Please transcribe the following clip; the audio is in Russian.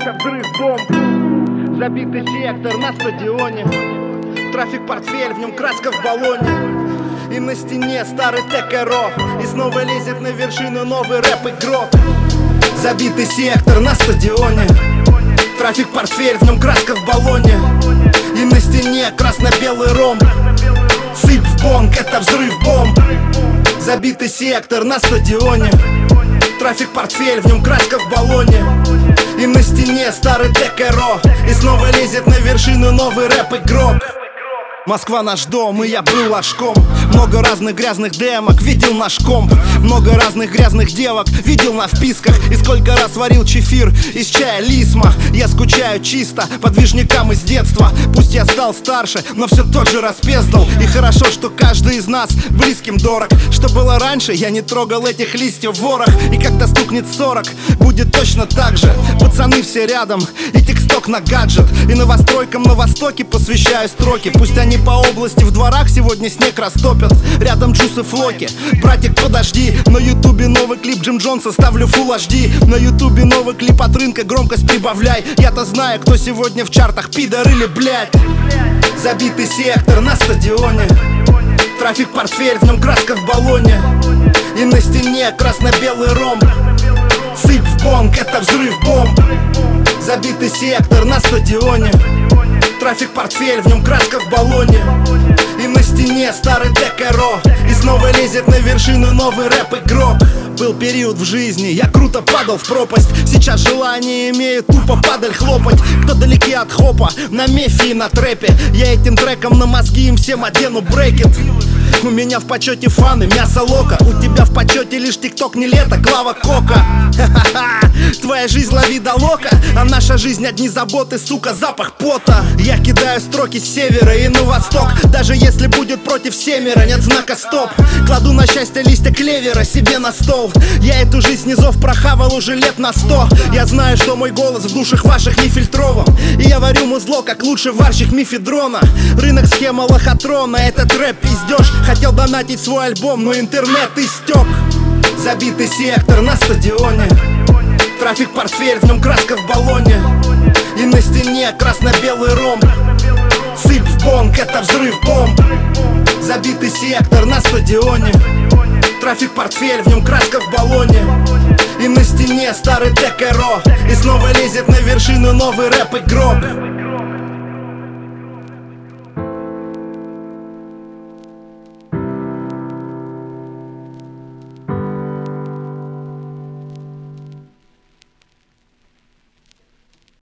это взрыв бомб. Забитый сектор на стадионе, трафик портфель, в нем краска в баллоне. И на стене старый ТКРО, и снова лезет на вершину новый рэп-игрок. Забитый сектор на стадионе, трафик портфель, в нем краска в баллоне. И на стене красно-белый ромб. Сыпь в бонг, это взрыв бомб. Забитый сектор на стадионе, трафик портфель, в нем краска в баллоне. И на стене старый ТКРО, и снова лезет на вершину новый рэп-игрок. Москва наш дом, и я был ложком. Много разных грязных демок видел наш комп. Много разных грязных девок видел на вписках. И сколько раз варил чефир из чая лисма. Я скучаю чисто по движникам из детства. Пусть я стал старше, но все тот же распездал. И хорошо, что каждый из нас близким дорог. Что было раньше, я не трогал этих листьев в ворох. И когда стукнет 40, будет точно так же. Пацаны все рядом, и тиксток на гаджет. И новостройкам на востоке посвящаю строки. Пусть они по области в дворах сегодня снег растопят. Рядом Джус и Флоки. Братик, подожди, на ютубе новый клип Джим Джонса, ставлю Full HD. На ютубе новый клип от рынка, громкость прибавляй. Я-то знаю, кто сегодня в чартах, пидор или блядь. Забитый сектор на стадионе, трафик портфель, в нем краска в баллоне. И на стене красно-белый ромб. Сыпь в бонг, это взрыв бомб. Забитый сектор на стадионе, трафик портфель, в нем краска в баллоне. И на стене старый ТКРО, и снова лезет на вершину новый рэп-игрок. Был период в жизни, я круто падал в пропасть. Сейчас желание имею тупо падаль хлопать. Кто далеки от хопа, на мефе и на трэпе. Я этим треком на мозги им всем одену брекет. У меня в почете фаны, мясо лока. У тебя в почете лишь тикток, не лето, клава кока. Ха-ха-ха, твоя жизнь лови до лока, а наша жизнь одни заботы, сука, запах пота. Я кидаю строки с севера и на восток. Даже если будет против семеро, нет знака стоп. Кладу на счастье листья клевера себе на стол. Я эту жизнь низов прохавал уже лет на 100. Я знаю, что мой голос в душах ваших не фильтрован. И я варю музло, как лучший варщик мифедрона. Рынок схема лохотрона, этот рэп пиздёж. Хотел донатить свой альбом, но интернет истек. Забитый сектор на стадионе, трафик портфель, в нем краска в баллоне. И на стене красно-белый ромб. Сыпь в бонг, это взрыв бомб. Забитый сектор на стадионе, трафик портфель, в нем краска в баллоне. И на стене старый ТКРО, и снова лезет на вершину новый рэп-игрок.